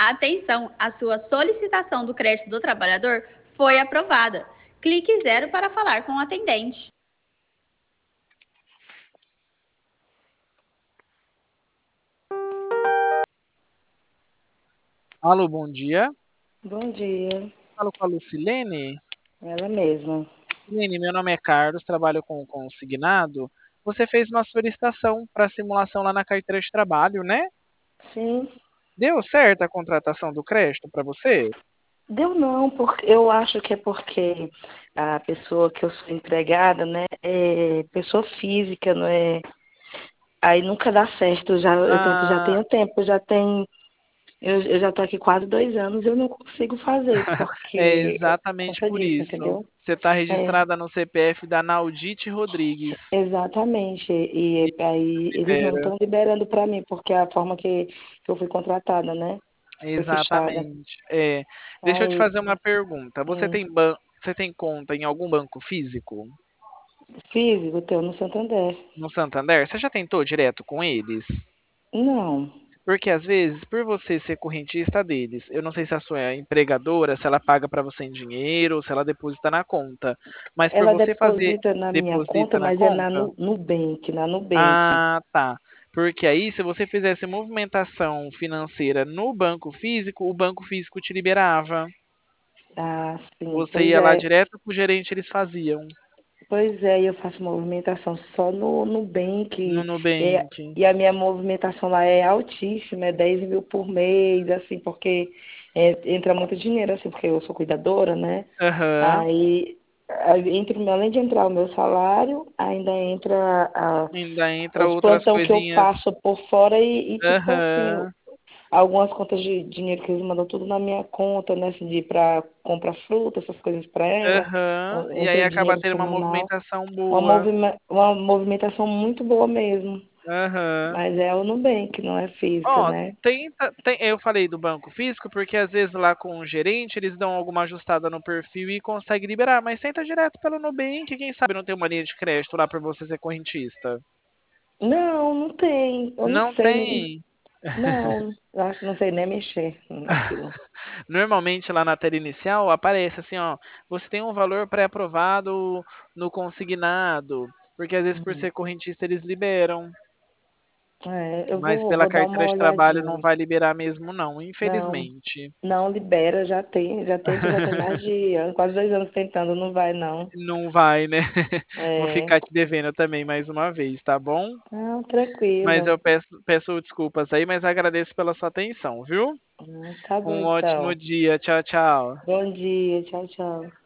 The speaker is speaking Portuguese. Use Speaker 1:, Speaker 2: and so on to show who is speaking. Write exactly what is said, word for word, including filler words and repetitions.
Speaker 1: Atenção, a sua solicitação do crédito do trabalhador foi aprovada. Clique zero para falar com o atendente.
Speaker 2: Alô, bom dia.
Speaker 3: Bom dia,
Speaker 2: Falo com a Lucilene.
Speaker 3: ela mesma.
Speaker 2: Lucilene, meu nome é Carlos, trabalho com o consignado. Você fez uma solicitação para simulação lá na carteira de trabalho, né?
Speaker 3: Sim,
Speaker 2: Deu certo a contratação do crédito para você?
Speaker 3: deu não, porque eu acho que é porque a pessoa que eu sou empregada, né, é pessoa física, não é? Aí nunca dá certo, já, eu tento já
Speaker 2: Ah,
Speaker 3: tenho tempo, já tem, eu, eu já tô aqui quase dois anos e eu não consigo fazer,
Speaker 2: é
Speaker 3: porque é por
Speaker 2: exatamente
Speaker 3: conta
Speaker 2: por
Speaker 3: disso,
Speaker 2: isso.
Speaker 3: entendeu?
Speaker 2: Você está
Speaker 3: É,
Speaker 2: registrada no C P F da Naudite Rodrigues.
Speaker 3: exatamente, e
Speaker 2: E
Speaker 3: aí eles não
Speaker 2: libera.
Speaker 3: estão liberando para mim, porque é a forma que, que eu fui contratada, né? Foi fechada.
Speaker 2: Exatamente. É. Deixa eu te
Speaker 3: Aí,
Speaker 2: fazer uma pergunta. Você
Speaker 3: hum,
Speaker 2: tem ban... Você tem conta em algum banco físico?
Speaker 3: físico, teu no Santander.
Speaker 2: No Santander? Você já tentou direto com eles?
Speaker 3: Não.
Speaker 2: Porque às vezes, por você ser correntista deles, eu não sei se a sua empregadora, se ela paga para você em dinheiro ou se ela deposita na conta. Mas por
Speaker 3: Ela
Speaker 2: você fazer
Speaker 3: deposita na minha conta,
Speaker 2: deposita na
Speaker 3: mas é na
Speaker 2: conta?
Speaker 3: Nu- Nubank, na Nubank.
Speaker 2: Ah, tá. Porque aí, se você fizesse movimentação financeira no banco físico, o banco físico te liberava.
Speaker 3: Ah, sim.
Speaker 2: Você
Speaker 3: Pois
Speaker 2: ia lá
Speaker 3: é.
Speaker 2: direto pro gerente, eles faziam
Speaker 3: Pois é, eu faço movimentação só no
Speaker 2: no
Speaker 3: Nubank. E,
Speaker 2: Nubank.
Speaker 3: e a minha movimentação lá é altíssima, é dez mil por mês, assim, porque é, entra muito dinheiro, assim, porque eu sou cuidadora, né?
Speaker 2: Aham.
Speaker 3: Aí, aí entre, além de entrar o meu salário, ainda entra a,
Speaker 2: Ainda entra
Speaker 3: os
Speaker 2: outras
Speaker 3: plantão que eu
Speaker 2: coisinhas.
Speaker 3: faço por fora e, e tipo assim,
Speaker 2: Aham.
Speaker 3: algumas contas de dinheiro que eles mandam tudo na minha conta, né? Assim, de para comprar fruta, essas coisas para ela.
Speaker 2: Aham.
Speaker 3: Então,
Speaker 2: E aí
Speaker 3: entra
Speaker 2: acaba
Speaker 3: dinheiro
Speaker 2: tendo uma
Speaker 3: semanal.
Speaker 2: movimentação
Speaker 3: Uma,
Speaker 2: boa.
Speaker 3: movima uma movimentação muito boa mesmo.
Speaker 2: Aham.
Speaker 3: Mas é o Nubank, não é física,
Speaker 2: Ó,
Speaker 3: né?
Speaker 2: tenta, tem, eu falei do banco físico porque às vezes lá com o gerente eles dão alguma ajustada no perfil e conseguem liberar, mas tenta direto pelo Nubank, quem sabe não tem uma linha de crédito lá para você ser correntista.
Speaker 3: Não, não tem. Eu não
Speaker 2: Não
Speaker 3: sei nem.
Speaker 2: tem.
Speaker 3: Não, eu acho que não sei nem mexer naquilo.
Speaker 2: Normalmente lá na tela inicial aparece assim, ó, você tem um valor pré-aprovado no consignado, porque às vezes por
Speaker 3: Uhum.
Speaker 2: ser correntista eles liberam,
Speaker 3: É, eu
Speaker 2: mas
Speaker 3: vou,
Speaker 2: pela
Speaker 3: vou dar
Speaker 2: carteira
Speaker 3: uma
Speaker 2: de trabalho não
Speaker 3: olhadinha.
Speaker 2: vai liberar mesmo não,
Speaker 3: Não,
Speaker 2: infelizmente.
Speaker 3: não libera, já tem, já tento, já tem mais de ano, quase dois anos tentando, não vai não.
Speaker 2: Não vai, né? Vou
Speaker 3: É,
Speaker 2: ficar te devendo também mais uma vez, tá bom?
Speaker 3: não,
Speaker 2: Mas
Speaker 3: tranquilo.
Speaker 2: eu peço, peço desculpas aí, mas agradeço pela sua atenção, viu?
Speaker 3: Ah, tá bom
Speaker 2: Um ótimo
Speaker 3: então.
Speaker 2: dia. Tchau, tchau.
Speaker 3: Bom dia, tchau, tchau.